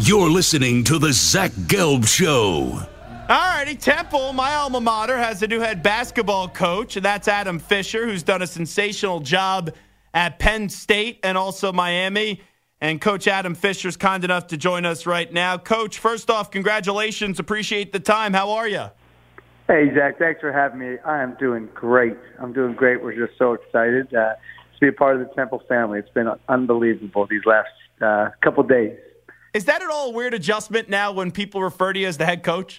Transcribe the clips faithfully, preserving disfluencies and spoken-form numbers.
You're listening to the Zach Gelb Show. All righty, Temple, my alma mater, has a new head basketball coach, and that's Adam Fisher, who's done a sensational job at Penn State and also Miami. And Coach Adam Fisher's kind enough to join us right now. Coach, first off, congratulations. Appreciate the time. How are you? Hey, Zach. Thanks for having me. I am doing great. I'm doing great. We're just so excited uh, to be a part of the Temple family. It's been unbelievable these last uh, couple days. Is that at all a weird adjustment now when people refer to you as the head coach?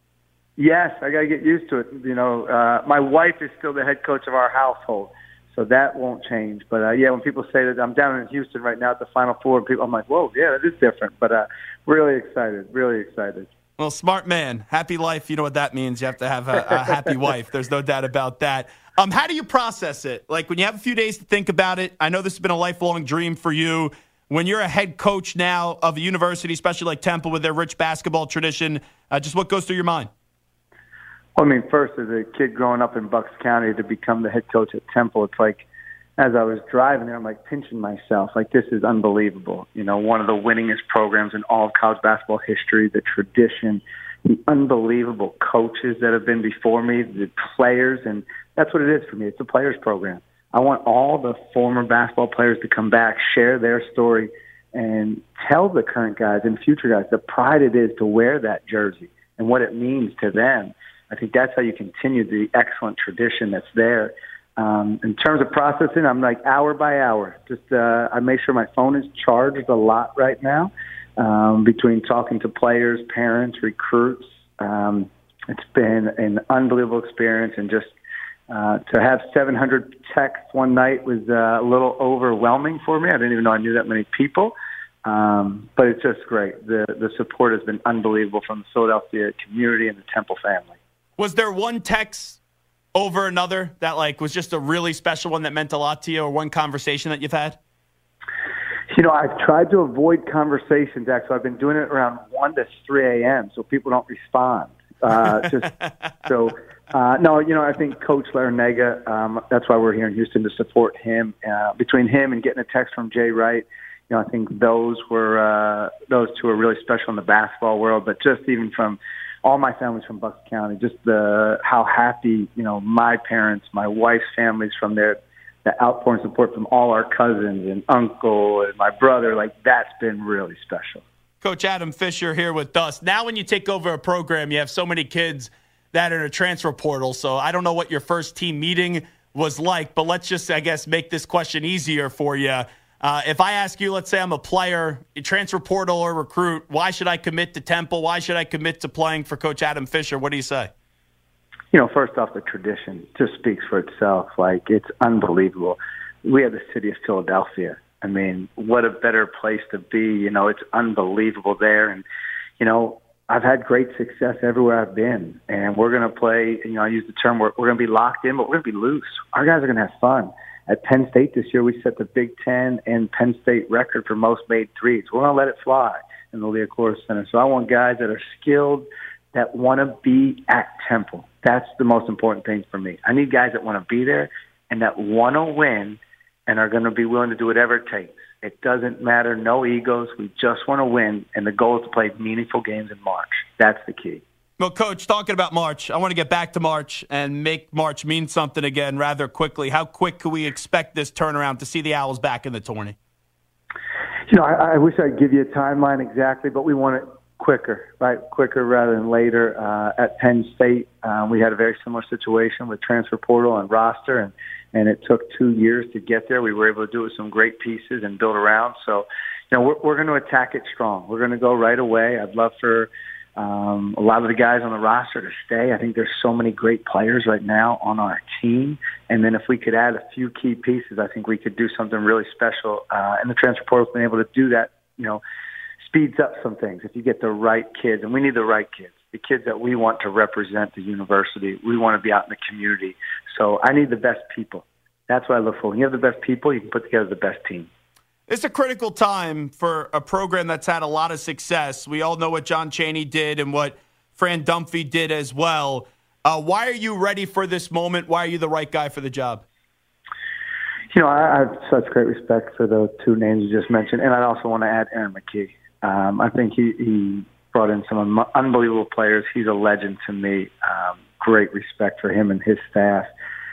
Yes, I got to get used to it. You know, uh, my wife is still the head coach of our household, so that won't change. But, uh, yeah, when people say that I'm down in Houston right now at the Final Four, people, I'm like, whoa, yeah, that is different. But uh, really excited, really excited. Well, smart man. Happy life, you know what that means. You have to have a, a happy wife. There's no doubt about that. Um, how do you process it? Like, when you have a few days to think about it, I know this has been a lifelong dream for you. When you're a head coach now of a university, especially like Temple with their rich basketball tradition, uh, just what goes through your mind? Well, I mean, first, as a kid growing up in Bucks County to become the head coach at Temple, it's like, as I was driving there, I'm like pinching myself. Like, this is unbelievable. You know, one of the winningest programs in all of college basketball history, the tradition, the unbelievable coaches that have been before me, the players, and that's what it is for me. It's a players program. I want all the former basketball players to come back, share their story, and tell the current guys and future guys the pride it is to wear that jersey and what it means to them. I think that's how you continue the excellent tradition that's there. Um, in terms of processing, I'm like hour by hour. Just uh, I make sure my phone is charged a lot right now um, between talking to players, parents, recruits. Um, it's been an unbelievable experience, and just uh, to have seven hundred texts one night was uh, a little overwhelming for me. I didn't even know I knew that many people. Um, but it's just great. The the support has been unbelievable from the Philadelphia community and the Temple family. Was there one text over another that like was just a really special one that meant a lot to you, or one conversation that you've had? You know, I've tried to avoid conversations, actually. I've been doing it around one to three a.m. so people don't respond. Uh, just so, uh, no, you know, I think Coach Larinaga, um, that's why we're here in Houston to support him. Uh, between him and getting a text from Jay Wright, you know, I think those were uh, those two are really special in the basketball world. But just even from all my family's from Bucks County, just the how happy, you know, my parents, my wife's families from there, the outpouring support from all our cousins and uncle and my brother, like that's been really special. Coach Adam Fisher here with us. Now when you take over a program, you have so many kids that are in a transfer portal. So I don't know what your first team meeting was like, but let's just, I guess, make this question easier for you. Uh, if I ask you, let's say I'm a player, a transfer portal or recruit, why should I commit to Temple? Why should I commit to playing for Coach Adam Fisher? What do you say? You know, first off, the tradition just speaks for itself. Like, it's unbelievable. We have the city of Philadelphia. I mean, what a better place to be. You know, it's unbelievable there. And, you know, I've had great success everywhere I've been. And we're going to play, you know, I use the term, we're, we're going to be locked in, but we're going to be loose. Our guys are going to have fun. At Penn State this year, we set the Big Ten and Penn State record for most made threes. We're going to let it fly in the Liacouras Center. So I want guys that are skilled, that want to be at Temple. That's the most important thing for me. I need guys that want to be there and that want to win and are going to be willing to do whatever it takes. It doesn't matter, no egos. We just want to win, and the goal is to play meaningful games in March. That's the key. Well, Coach, talking about March, I want to get back to March and make March mean something again rather quickly. How quick can we expect this turnaround to see the Owls back in the tourney? You know, I, I wish I'd give you a timeline exactly, but we want it quicker, right? Quicker rather than later. Uh, at Penn State, um, we had a very similar situation with transfer portal and roster, and, and it took two years to get there. We were able to do it with some great pieces and build around. So, you know, we're, we're going to attack it strong. We're going to go right away. I'd love for Um, a lot of the guys on the roster to stay. I think there's so many great players right now on our team. And then if we could add a few key pieces, I think we could do something really special. Uh, and the transfer portal's been able to do that, you know, speeds up some things if you get the right kids. And we need the right kids, the kids that we want to represent the university. We want to be out in the community. So I need the best people. That's what I look for. When you have the best people, you can put together the best team. It's a critical time for a program that's had a lot of success. We all know what John Chaney did and what Fran Dunphy did as well. Uh, why are you ready for this moment? Why are you the right guy for the job? You know, I, I have such great respect for the two names you just mentioned, and I also want to add Aaron McKie. Um, I think he, he brought in some un- unbelievable players. He's a legend to me. Um, great respect for him and his staff.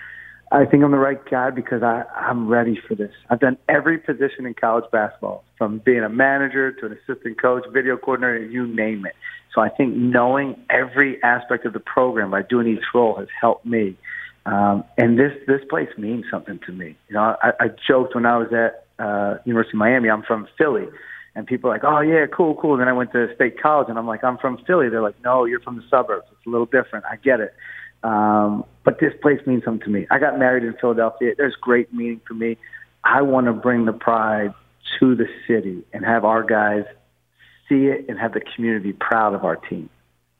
I think I'm the right guy because I, I'm ready for this. I've done every position in college basketball, from being a manager to an assistant coach, video coordinator, you name it. So I think knowing every aspect of the program by doing each role has helped me. Um, and this this place means something to me. You know, I, I joked when I was at uh, University of Miami, I'm from Philly. And people are like, oh, yeah, cool, cool. And then I went to State College, and I'm like, I'm from Philly. They're like, no, you're from the suburbs. It's a little different. I get it. Um, but this place means something to me. I got married in Philadelphia. There's great meaning for me. I want to bring the pride to the city and have our guys see it and have the community proud of our team.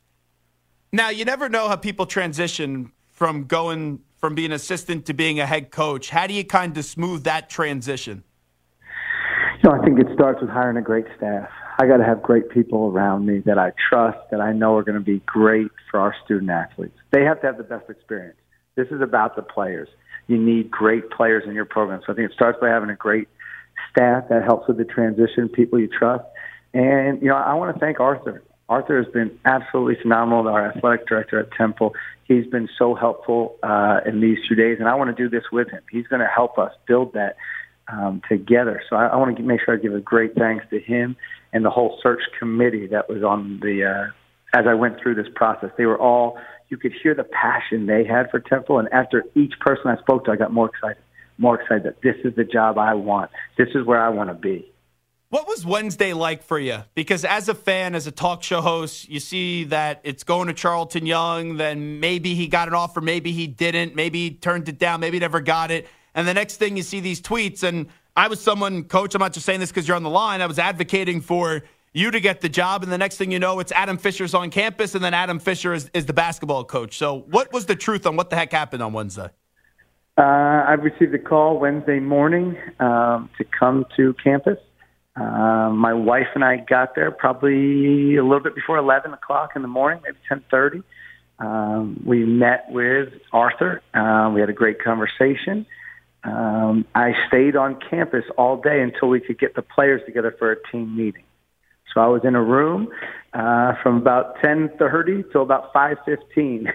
Now, you never know how people transition from going from being assistant to being a head coach. How do you kind of smooth that transition? You know, I think it starts with hiring a great staff. I got to have great people around me that I trust, that I know are going to be great for our student athletes. They have to have the best experience. This is about the players. You need great players in your program. So I think it starts by having a great staff that helps with the transition, people you trust. And, you know, I want to thank Arthur. Arthur has been absolutely phenomenal, our athletic director at Temple. He's been so helpful uh, in these two days, and I want to do this with him. He's going to help us build that um, together. So I, I want to make sure I give a great thanks to him and the whole search committee that was on the, uh, as I went through this process. They were all, you could hear the passion they had for Temple, and after each person I spoke to, I got more excited, more excited that this is the job I want. This is where I want to be. What was Wednesday like for you? Because as a fan, as a talk show host, you see that it's going to Charlton Young, then maybe he got an offer, maybe he didn't, maybe he turned it down, maybe he never got it. And the next thing you see these tweets, and I was someone, Coach, I'm not just saying this because you're on the line, I was advocating for you to get the job, and the next thing you know, it's Adam Fisher's on campus, and then Adam Fisher is, is the basketball coach. So what was the truth on what the heck happened on Wednesday? Uh, I received a call Wednesday morning um, to come to campus. Uh, my wife and I got there probably a little bit before eleven o'clock in the morning, maybe ten thirty. Um, we met with Arthur. Uh, we had a great conversation. Um, I stayed on campus all day until we could get the players together for a team meeting. So I was in a room uh, from about ten thirty till about five fifteen.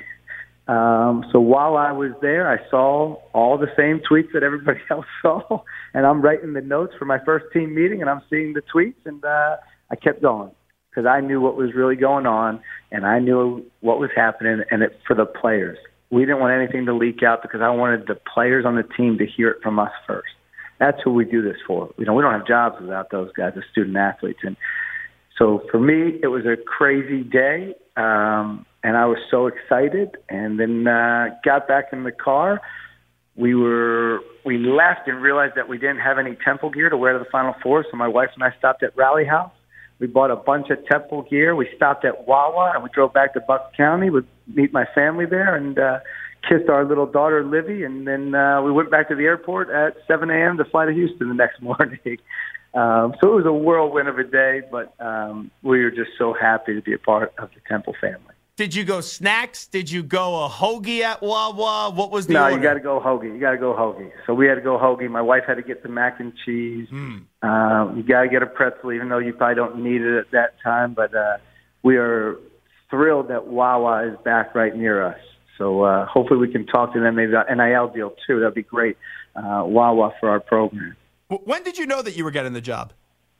Um, so while I was there, I saw all the same tweets that everybody else saw, and I'm writing the notes for my first team meeting, and I'm seeing the tweets, and uh, I kept going because I knew what was really going on, and I knew what was happening, and it for the players. We didn't want anything to leak out because I wanted the players on the team to hear it from us first. That's who we do this for. You know, we don't have jobs without those guys as student athletes, and so for me, it was a crazy day. Um, And I was so excited, and then uh, got back in the car. We were we left and realized that we didn't have any Temple gear to wear to the Final Four. So my wife and I stopped at Rally House. We bought a bunch of Temple gear. We stopped at Wawa, and we drove back to Bucks County. We meet my family there and uh, kissed our little daughter Livy, and then uh, we went back to the airport at seven a.m. to fly to Houston the next morning. Um, so it was a whirlwind of a day, but um, we were just so happy to be a part of the Temple family. Did you go snacks? Did you go a hoagie at Wawa? What was the No, order? you got to go hoagie. You got to go hoagie. So we had to go hoagie. My wife had to get the mac and cheese. Mm. Um, you got to get a pretzel, even though you probably don't need it at that time. But uh, we are thrilled that Wawa is back right near us. So uh, hopefully we can talk to them, maybe about N I L deal too. That'd be great. Uh, Wawa for our program. When did you know that you were getting the job?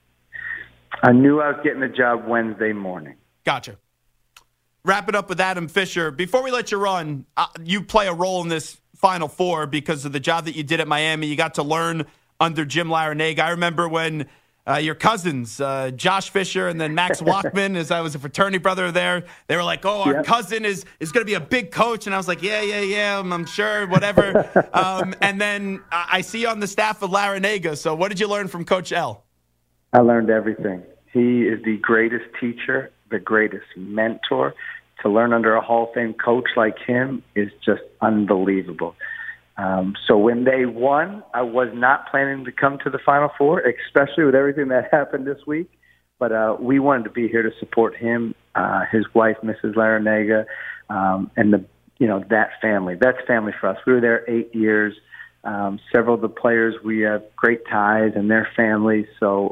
I knew I was getting the job Wednesday morning. Gotcha. Wrap it up with Adam Fisher. Before we let you run, uh, you play a role in this Final Four because of the job that you did at Miami. You got to learn under Jim Larrañaga. I remember when uh, your cousins, uh, Josh Fisher and then Max Walkman, as I was a fraternity brother there, they were like, oh, our yep. cousin is, is going to be a big coach. And I was like, yeah, yeah, yeah, I'm, I'm sure, whatever. um, and then I, I see you on the staff of Larrañaga. So what did you learn from Coach L? I learned everything. He is the greatest teacher, the greatest mentor. To learn under a Hall of Fame coach like him is just unbelievable. Um, so when they won, I was not planning to come to the Final Four, especially with everything that happened this week. But uh, we wanted to be here to support him, uh, his wife, Missus Larrañaga, um, and the you know that family. That's family for us. We were there eight years. Um, several of the players, we have great ties and their families. So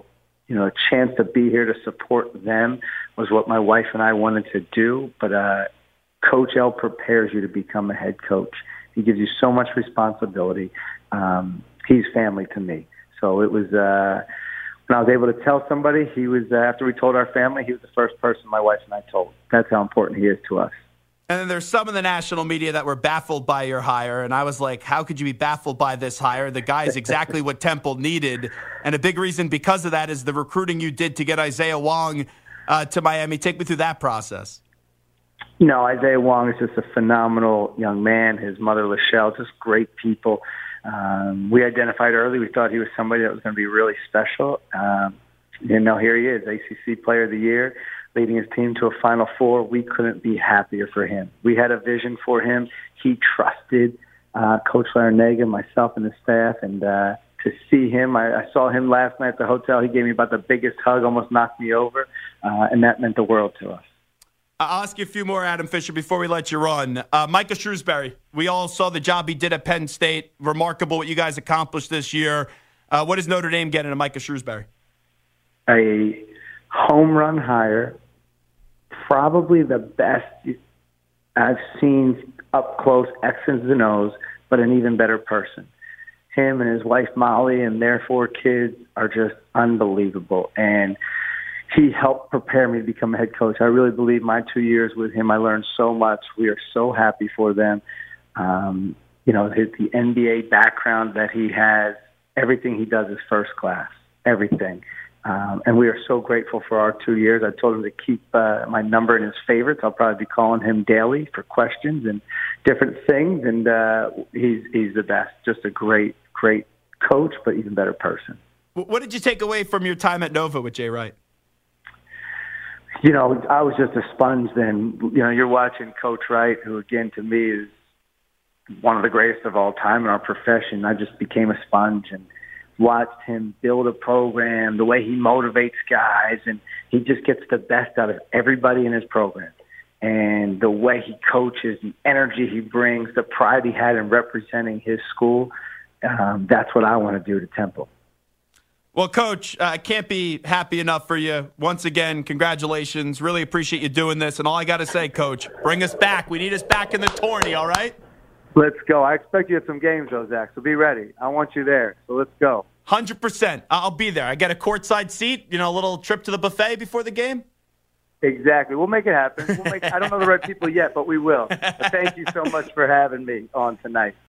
you know, a chance to be here to support them was what my wife and I wanted to do. But uh, Coach L prepares you to become a head coach. He gives you so much responsibility. Um, he's family to me. So it was, uh, when I was able to tell somebody, he was, uh, after we told our family, he was the first person my wife and I told. That's how important he is to us. And then there's some in the national media that were baffled by your hire. And I was like, how could you be baffled by this hire? The guy is exactly what Temple needed. And a big reason because of that is the recruiting you did to get Isaiah Wong uh, to Miami. Take me through that process. No, Isaiah Wong is just a phenomenal young man. His mother, Lachelle, just great people. Um, we identified early. We thought he was somebody that was going to be really special. Um, you know, here he is, A C C Player of the Year, leading his team to a Final Four. We couldn't be happier for him. We had a vision for him. He trusted uh, Coach Larinaga, myself, and the staff. And uh, to see him, I, I saw him last night at the hotel. He gave me about the biggest hug, almost knocked me over, uh, and that meant the world to us. I'll ask you a few more, Adam Fisher, before we let you run. Uh, Micah Shrewsbury, we all saw the job he did at Penn State. Remarkable what you guys accomplished this year. Uh, what does Notre Dame get into Micah Shrewsbury? A home run hire, probably the best I've seen up close, X's and O's, but an even better person. Him and his wife, Molly, and their four kids are just unbelievable. And he helped prepare me to become a head coach. I really believe my two years with him, I learned so much. We are so happy for them. Um, you know, his, the N B A background that he has, everything he does is first class, everything. Um, and we are so grateful for our two years. I told him to keep uh, my number in his favorites. I'll probably be calling him daily for questions and different things. And uh, he's he's the best. Just a great, great coach, but even better person. What did you take away from your time at Nova with Jay Wright? You know, I was just a sponge then. You know, you're watching Coach Wright, who, again, to me is one of the greatest of all time in our profession. I just became a sponge and watched him build a program, the way he motivates guys, and he just gets the best out of everybody in his program. And the way he coaches, the energy he brings, the pride he had in representing his school, um, that's what I want to do to Temple. Well, Coach, I uh, can't be happy enough for you. Once again, congratulations. Really appreciate you doing this. And all I got to say, Coach, bring us back. We need us back in the tourney, all right? Let's go. I expect you at some games, though, Zach, so be ready. I want you there, so let's go. one hundred percent. I'll be there. I get a courtside seat, you know, a little trip to the buffet before the game? Exactly. We'll make it happen. We'll make, I don't know the right people yet, but we will. But thank you so much for having me on tonight.